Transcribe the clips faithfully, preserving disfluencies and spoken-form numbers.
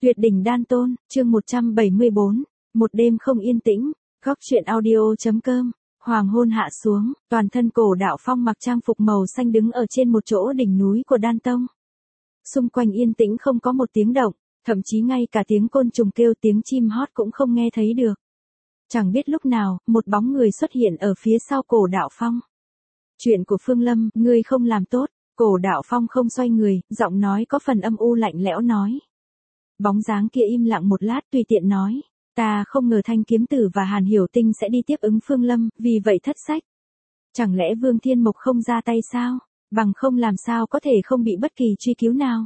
Tuyệt đỉnh đan tôn, chương một trăm bảy mươi bốn, một đêm không yên tĩnh, góc truyện audio.com, hoàng hôn hạ xuống, toàn thân Cổ Đạo Phong mặc trang phục màu xanh đứng ở trên một chỗ đỉnh núi của đan tông. Xung quanh yên tĩnh không có một tiếng động, thậm chí ngay cả tiếng côn trùng kêu tiếng chim hót cũng không nghe thấy được. Chẳng biết lúc nào, một bóng người xuất hiện ở phía sau Cổ Đạo Phong. Chuyện của Phương Lâm, ngươi không làm tốt. Cổ Đạo Phong không xoay người, giọng nói có phần âm u lạnh lẽo nói. Bóng dáng kia im lặng một lát tùy tiện nói, ta không ngờ Thanh Kiếm Tử và Hàn Hiểu Tinh sẽ đi tiếp ứng Phương Lâm, vì vậy thất sách. Chẳng lẽ Vương Thiên Mộc không ra tay sao, bằng không làm sao có thể không bị bất kỳ truy cứu nào.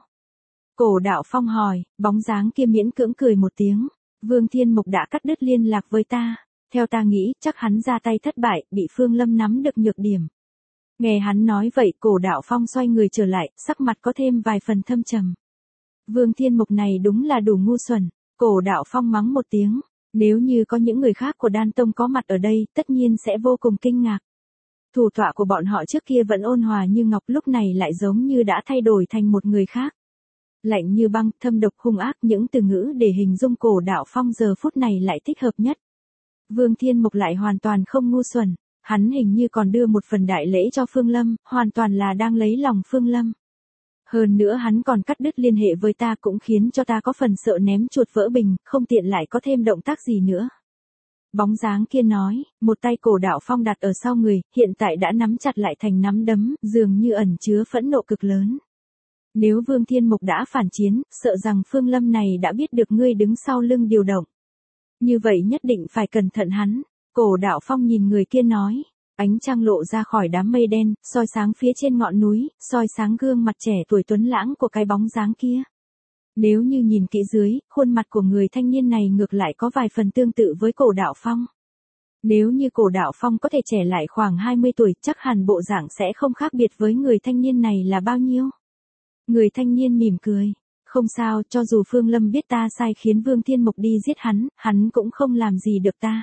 Cổ Đạo Phong hỏi, bóng dáng kia miễn cưỡng cười một tiếng, Vương Thiên Mộc đã cắt đứt liên lạc với ta, theo ta nghĩ chắc hắn ra tay thất bại, bị Phương Lâm nắm được nhược điểm. Nghe hắn nói vậy Cổ Đạo Phong xoay người trở lại, sắc mặt có thêm vài phần thâm trầm. Vương Thiên Mộc này đúng là đủ ngu xuẩn. Cổ Đạo Phong mắng một tiếng, nếu như có những người khác của Đan Tông có mặt ở đây tất nhiên sẽ vô cùng kinh ngạc. Thủ tọa của bọn họ trước kia vẫn ôn hòa như ngọc lúc này lại giống như đã thay đổi thành một người khác. Lạnh như băng, thâm độc hung ác, những từ ngữ để hình dung Cổ Đạo Phong giờ phút này lại thích hợp nhất. Vương Thiên Mộc lại hoàn toàn không ngu xuẩn, hắn hình như còn đưa một phần đại lễ cho Phương Lâm, hoàn toàn là đang lấy lòng Phương Lâm. Hơn nữa hắn còn cắt đứt liên hệ với ta cũng khiến cho ta có phần sợ ném chuột vỡ bình, không tiện lại có thêm động tác gì nữa. Bóng dáng kia nói, một tay Cổ Đạo Phong đặt ở sau người, hiện tại đã nắm chặt lại thành nắm đấm, dường như ẩn chứa phẫn nộ cực lớn. Nếu Vương Thiên Mộc đã phản chiến, sợ rằng Phương Lâm này đã biết được ngươi đứng sau lưng điều động. Như vậy nhất định phải cẩn thận hắn. Cổ Đạo Phong nhìn người kia nói. Ánh trăng lộ ra khỏi đám mây đen, soi sáng phía trên ngọn núi, soi sáng gương mặt trẻ tuổi tuấn lãng của cái bóng dáng kia. Nếu như nhìn kỹ dưới, khuôn mặt của người thanh niên này ngược lại có vài phần tương tự với Cổ Đạo Phong. Nếu như Cổ Đạo Phong có thể trẻ lại khoảng hai mươi tuổi, chắc hẳn bộ dạng sẽ không khác biệt với người thanh niên này là bao nhiêu. Người thanh niên mỉm cười, không sao, cho dù Phương Lâm biết ta sai khiến Vương Thiên Mộc đi giết hắn, hắn cũng không làm gì được ta.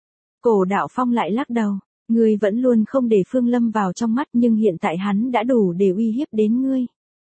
Cổ Đạo Phong lại lắc đầu. Ngươi vẫn luôn không để Phương Lâm vào trong mắt nhưng hiện tại hắn đã đủ để uy hiếp đến ngươi.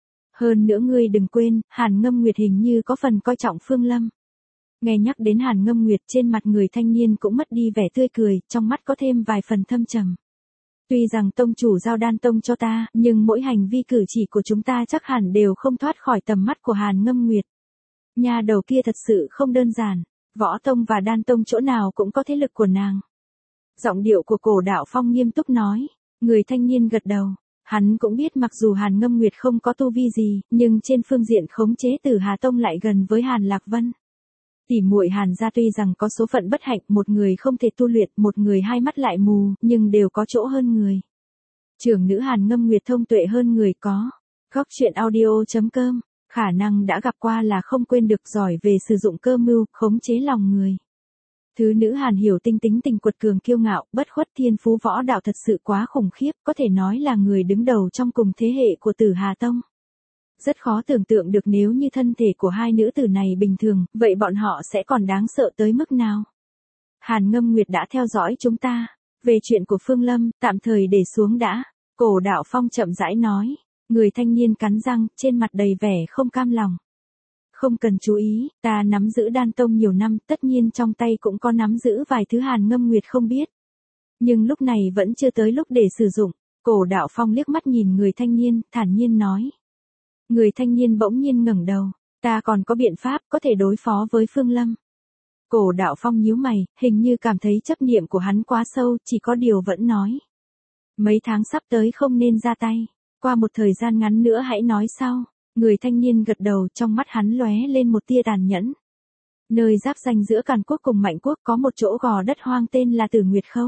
Hơn nữa ngươi đừng quên, Hàn Ngâm Nguyệt hình như có phần coi trọng Phương Lâm. Nghe nhắc đến Hàn Ngâm Nguyệt trên mặt người thanh niên cũng mất đi vẻ tươi cười, trong mắt có thêm vài phần thâm trầm. Tuy rằng tông chủ giao Đan Tông cho ta, nhưng mỗi hành vi cử chỉ của chúng ta chắc hẳn đều không thoát khỏi tầm mắt của Hàn Ngâm Nguyệt. Nhà đầu kia thật sự không đơn giản, Võ Tông và Đan Tông chỗ nào cũng có thế lực của nàng. Giọng điệu của Cổ Đạo Phong nghiêm túc nói, người thanh niên gật đầu, hắn cũng biết mặc dù Hàn Ngâm Nguyệt không có tu vi gì, nhưng trên phương diện khống chế Tử Hà Tông lại gần với Hàn Lạc Vân. Tỉ muội Hàn gia tuy rằng có số phận bất hạnh, một người không thể tu luyện, một người hai mắt lại mù, nhưng đều có chỗ hơn người. Trưởng nữ Hàn Ngâm Nguyệt thông tuệ hơn người có. Góc truyện audio.com, khả năng đã gặp qua là không quên được, giỏi về sử dụng cơ mưu, khống chế lòng người. Thứ nữ Hàn Hiểu Tinh tính tình quật cường kiêu ngạo, bất khuất, thiên phú võ đạo thật sự quá khủng khiếp, có thể nói là người đứng đầu trong cùng thế hệ của Tử Hà Tông. Rất khó tưởng tượng được nếu như thân thể của hai nữ tử này bình thường, vậy bọn họ sẽ còn đáng sợ tới mức nào. Hàn Ngâm Nguyệt đã theo dõi chúng ta, về chuyện của Phương Lâm, tạm thời để xuống đã. Cổ Đạo Phong chậm rãi nói, người thanh niên cắn răng, trên mặt đầy vẻ không cam lòng. Không cần chú ý, ta nắm giữ Đan Tông nhiều năm, tất nhiên trong tay cũng có nắm giữ vài thứ Hàn Ngâm Nguyệt không biết. Nhưng lúc này vẫn chưa tới lúc để sử dụng. Cổ Đạo Phong liếc mắt nhìn người thanh niên, thản nhiên nói. Người thanh niên bỗng nhiên ngẩng đầu, ta còn có biện pháp có thể đối phó với Phương Lâm. Cổ Đạo Phong nhíu mày, hình như cảm thấy chấp niệm của hắn quá sâu, chỉ có điều vẫn nói. Mấy tháng sắp tới không nên ra tay, qua một thời gian ngắn nữa hãy nói sau. Người thanh niên gật đầu, trong mắt hắn lóe lên một tia tàn nhẫn. Nơi giáp ranh giữa Càn Quốc cùng Mạnh Quốc có một chỗ gò đất hoang tên là Tử Nguyệt Khâu.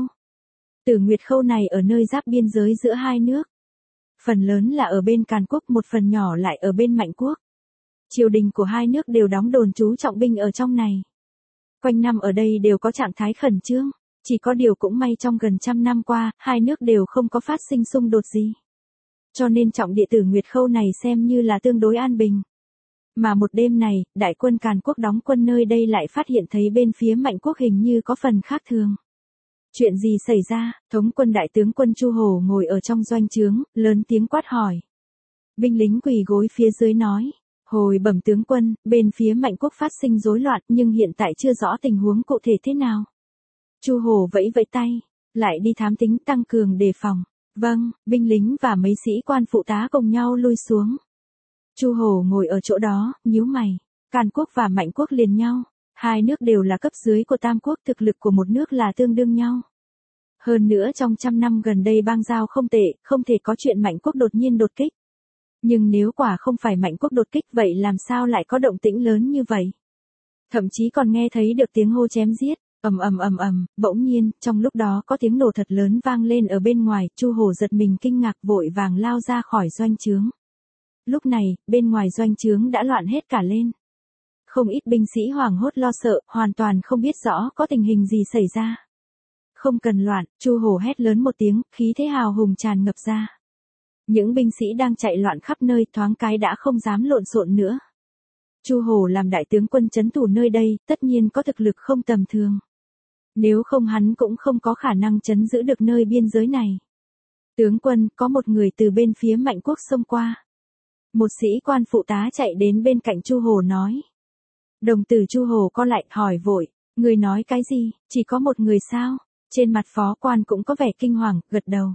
Tử Nguyệt Khâu này ở nơi giáp biên giới giữa hai nước. Phần lớn là ở bên Càn Quốc, một phần nhỏ lại ở bên Mạnh Quốc. Triều đình của hai nước đều đóng đồn trú trọng binh ở trong này. Quanh năm ở đây đều có trạng thái khẩn trương, chỉ có điều cũng may trong gần trăm năm qua, hai nước đều không có phát sinh xung đột gì. Cho nên trọng địa Tử Nguyệt Khâu này xem như là tương đối an bình. Mà một đêm này, đại quân Càn Quốc đóng quân nơi đây lại phát hiện thấy bên phía Mạnh Quốc hình như có phần khác thường. Chuyện gì xảy ra? Thống quân đại tướng quân Chu Hổ ngồi ở trong doanh trướng, lớn tiếng quát hỏi. Binh lính quỳ gối phía dưới nói, Hồi bẩm tướng quân, bên phía Mạnh quốc phát sinh rối loạn nhưng hiện tại chưa rõ tình huống cụ thể thế nào. Chu Hổ vẫy vẫy tay, lại đi thám tính tăng cường đề phòng. Vâng, binh lính và mấy sĩ quan phụ tá cùng nhau lui xuống. Chu Hổ ngồi ở chỗ đó, nhíu mày. Càn quốc và Mạnh quốc liền nhau, hai nước đều là cấp dưới của Tam quốc, thực lực của một nước là tương đương nhau. Hơn nữa trong trăm năm gần đây bang giao không tệ, không thể có chuyện Mạnh quốc đột nhiên đột kích. Nhưng nếu quả không phải Mạnh quốc đột kích vậy làm sao lại có động tĩnh lớn như vậy? Thậm chí còn nghe thấy được tiếng hô chém giết, ầm ầm ầm ầm, bỗng nhiên, trong lúc đó có tiếng nổ thật lớn vang lên ở bên ngoài, Chu Hổ giật mình kinh ngạc vội vàng lao ra khỏi doanh trướng. Lúc này, bên ngoài doanh trướng đã loạn hết cả lên. Không ít binh sĩ hoảng hốt lo sợ, hoàn toàn không biết rõ có tình hình gì xảy ra. Không cần loạn, Chu Hổ hét lớn một tiếng, khí thế hào hùng tràn ngập ra. Những binh sĩ đang chạy loạn khắp nơi thoáng cái đã không dám lộn xộn nữa. Chu Hổ làm đại tướng quân trấn thủ nơi đây, tất nhiên có thực lực không tầm thường. Nếu không hắn cũng không có khả năng trấn giữ được nơi biên giới này. Tướng quân, có một người từ bên phía Mạnh quốc xông qua. Một sĩ quan phụ tá chạy đến bên cạnh Chu Hổ nói. Đồng tử Chu Hổ co lại hỏi vội, người nói cái gì, chỉ có một người sao? Trên mặt phó quan cũng có vẻ kinh hoàng, gật đầu.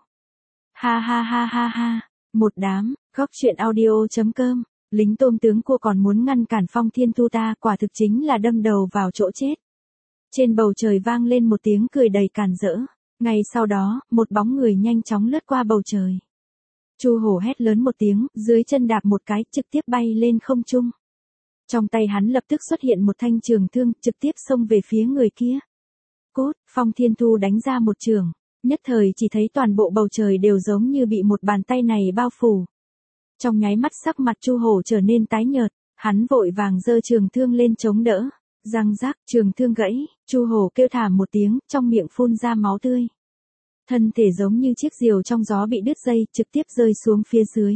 Ha ha ha ha ha, một đám, góc truyện audio chấm com, lính tôm tướng cua còn muốn ngăn cản Phong Thiên Thu ta, quả thực chính là đâm đầu vào chỗ chết. Trên bầu trời vang lên một tiếng cười đầy càn rỡ, ngay sau đó, một bóng người nhanh chóng lướt qua bầu trời. Chu Hổ hét lớn một tiếng, dưới chân đạp một cái, trực tiếp bay lên không trung. Trong tay hắn lập tức xuất hiện một thanh trường thương, trực tiếp xông về phía người kia. Cốt, Phong Thiên Thu đánh ra một trường, nhất thời chỉ thấy toàn bộ bầu trời đều giống như bị một bàn tay này bao phủ. Trong nháy mắt sắc mặt Chu Hổ trở nên tái nhợt, hắn vội vàng giơ trường thương lên chống đỡ, răng rác, trường thương gãy, Chu Hổ kêu thảm một tiếng, trong miệng phun ra máu tươi. Thân thể giống như chiếc diều trong gió bị đứt dây, trực tiếp rơi xuống phía dưới.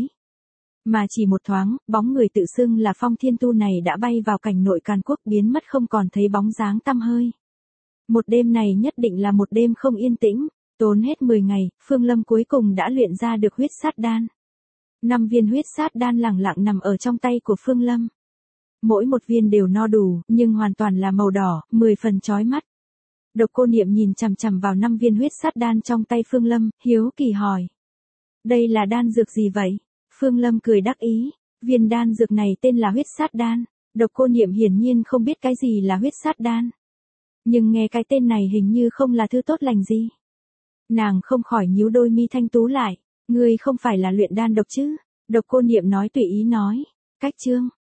Mà chỉ một thoáng, bóng người tự xưng là Phong Thiên Tu này đã bay vào cảnh nội Càn quốc biến mất không còn thấy bóng dáng tăm hơi. Một đêm này nhất định là một đêm không yên tĩnh, tốn hết mười ngày, Phương Lâm cuối cùng đã luyện ra được huyết sát đan. Năm viên huyết sát đan lẳng lặng nằm ở trong tay của Phương Lâm. Mỗi một viên đều no đủ, nhưng hoàn toàn là màu đỏ, mười phần chói mắt. Độc Cô Niệm nhìn chằm chằm vào năm viên huyết sát đan trong tay Phương Lâm, hiếu kỳ hỏi. Đây là đan dược gì vậy? Phương Lâm cười đắc ý, viên đan dược này tên là huyết sát đan. Độc Cô Niệm hiển nhiên không biết cái gì là huyết sát đan. Nhưng nghe cái tên này hình như không là thứ tốt lành gì. Nàng không khỏi nhíu đôi mi thanh tú lại, ngươi không phải là luyện đan độc chứ? Độc Cô Niệm nói tùy ý nói, cách chương,